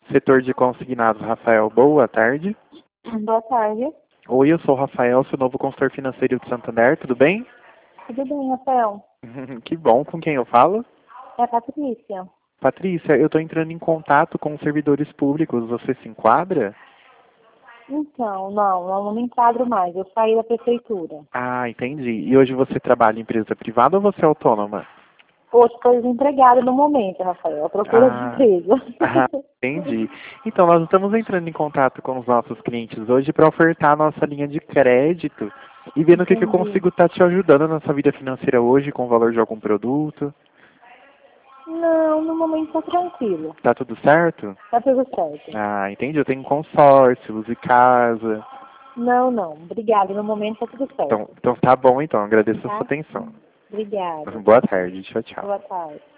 Setor de consignados, Rafael. Boa tarde. Boa tarde. Oi, eu sou o Rafael, seu novo consultor financeiro de Santander, tudo bem? Tudo bem, Rafael? Que bom, com quem eu falo? É a Patrícia. Patrícia, eu estou entrando em contato com os servidores públicos, você se enquadra? Então, não me enquadro mais. Eu saí da prefeitura. Ah, entendi. E hoje você trabalha em empresa privada ou você é autônoma? Hoje estou desempregada no momento, Rafael. À procura de Ah, emprego. entendi. Então, nós estamos entrando em contato com os nossos clientes hoje para ofertar a nossa linha de crédito e ver no que eu Entendi. consigo estar te ajudando na sua vida financeira hoje com o valor de algum produto. Não, no momento está tranquilo. Tá tudo certo? Tá tudo certo. Ah, entendi. Eu tenho consórcio, luz e casa. Não. Obrigada. No momento está tudo certo. Então tá bom então. Agradeço a sua Tá? atenção. Obrigada. Boa tarde. Tchau, tchau. Boa tarde.